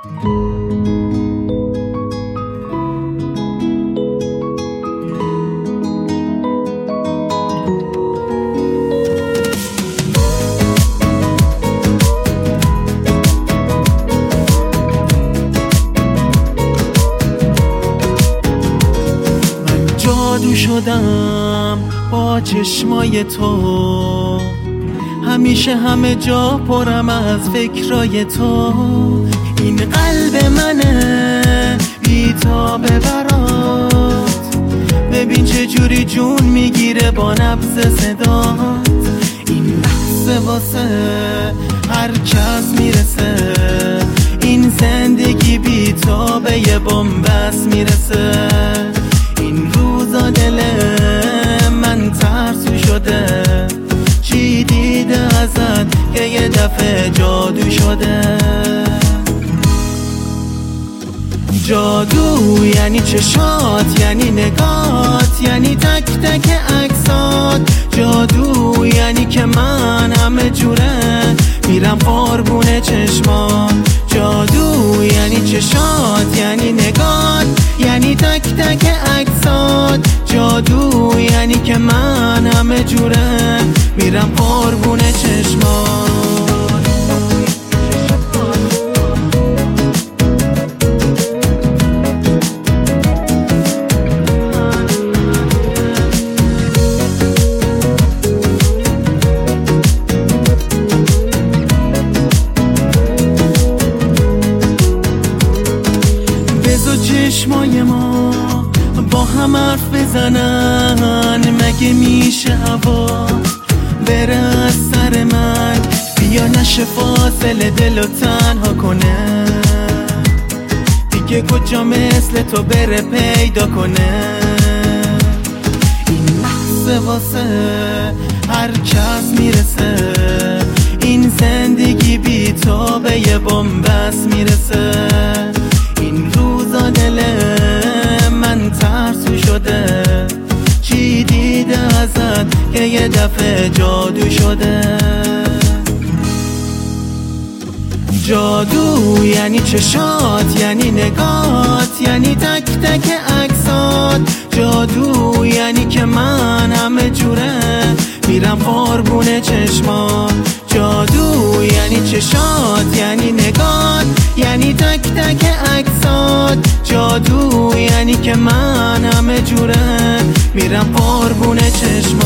جادو شدم با چشمای تو، همیشه همه جا پرم از فکرای تو. این قلب منه بیتابه برات، ببین چه جوری جون میگیره با نبض صدات. این لحظه واسه هر کس میرسه، این زندگی بیتابه یه بنبست میرسه. این روزا دل من ترسو شده، چی دیده ازت که یه دفعه جادو شده. جادو یعنی چشات، یعنی نگات، یعنی تک تک عکسات. جادو یعنی که من همه جوره میرم قربون چشمات. جادو یعنی چشات، یعنی نگات، یعنی تک تک عکسات. جادو یعنی که من همه جوره میرم قربون چشمات. چشمای ما با هم حرف بزنن، مگه میشه هوا بره از سر من؟ بیا نشه فاصله دلو تنها کنه، دیگه کجا مثل تو بره پیدا کنه. این لحظه واسه هر کس میرسه، این زندگی بی تو به یه بنبست میرسه. این روزا دل من ترسو شده، چی دیده ازت که یه دفعه جادو شده. جادو یعنی چشات، یعنی نگات، یعنی تک تک عکسات. جادو یعنی که من همه جوره میرم قربون چشمات. جادو یعنی چشات، یعنی نگات، یعنی تک تک عکسات. جادو یعنی که من همه جوره میرم قربون چشمات.